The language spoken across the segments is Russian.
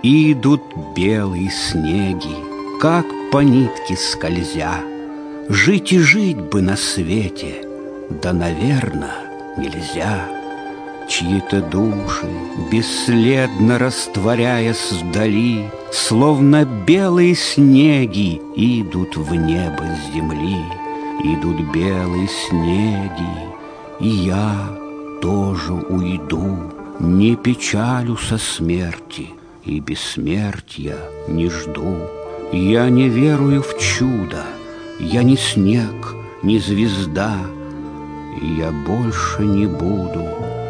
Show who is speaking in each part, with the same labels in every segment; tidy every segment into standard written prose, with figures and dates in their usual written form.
Speaker 1: Идут белые снеги, как по нитке скользя. Жить и жить бы на свете, да, наверно, нельзя. Чьи-то души, бесследно растворяясь вдали, словно белые снеги, идут в небо с земли. Идут белые снеги, и я тоже уйду. Не печалю со смерти, и бессмертия не жду. Я не верую в чудо, я не снег, не звезда, и я больше не буду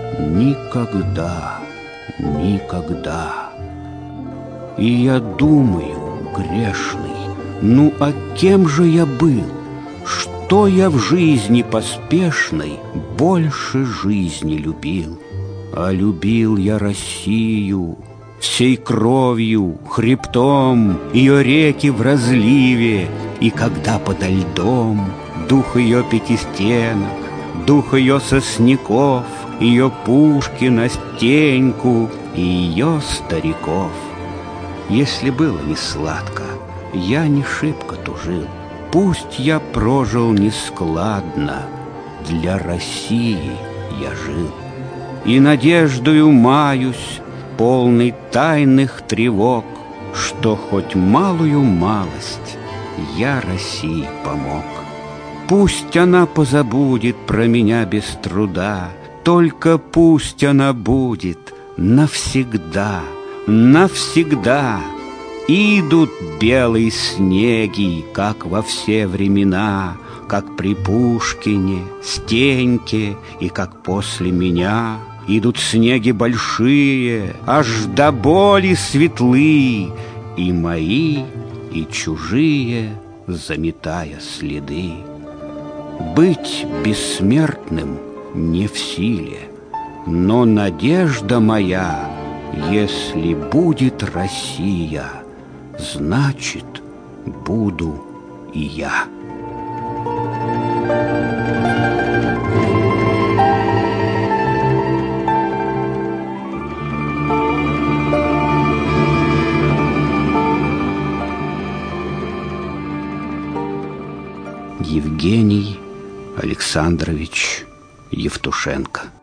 Speaker 1: никогда, никогда. И я думаю, грешный, ну а кем же я был? Что я в жизни поспешной больше жизни любил? А любил я Россию всей кровью, хребтом, ее реки в разливе. И когда подо льдом дух ее пятистенок, дух ее сосняков, ее Пушкина, Стеньку и ее стариков. Если было не сладко, я не шибко тужил. Пусть я прожил нескладно, для России я жил. И надеждою маюсь, полный тайных тревог, что хоть малую малость я России помог. Пусть она позабудет про меня без труда, только пусть она будет навсегда, навсегда. Идут белые снеги, как во все времена, как при Пушкине, Стеньке и как после меня. Идут снеги большие, аж до боли светлы, и мои, и чужие, заметая следы. Быть бессмертным не в силе, но надежда моя, если будет Россия, значит, буду и я. Евгений Александрович Евтушенко.